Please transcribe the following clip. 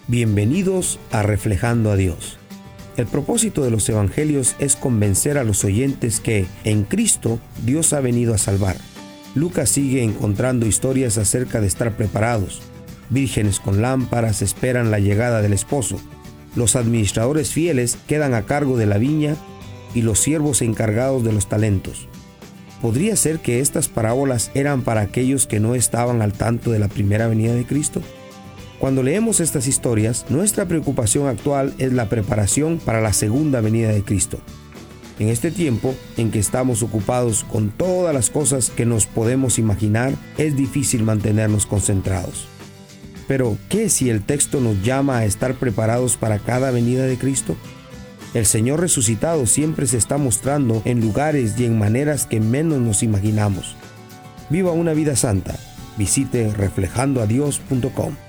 Bienvenidos a Reflejando a Dios. El propósito de los evangelios es convencer a los oyentes que, en Cristo, Dios ha venido a salvar. Lucas sigue encontrando historias acerca de estar preparados. Vírgenes con lámparas esperan la llegada del esposo. Los administradores fieles quedan a cargo de la viña y los siervos encargados de los talentos. ¿Podría ser que estas parábolas eran para aquellos que no estaban al tanto de la primera venida de Cristo? Cuando leemos estas historias, nuestra preocupación actual es la preparación para la segunda venida de Cristo. En este tiempo en que estamos ocupados con todas las cosas que nos podemos imaginar, es difícil mantenernos concentrados. Pero, ¿qué si el texto nos llama a estar preparados para cada venida de Cristo? El Señor resucitado siempre se está mostrando en lugares y en maneras que menos nos imaginamos. Viva una vida santa. Visite reflejandoadios.com.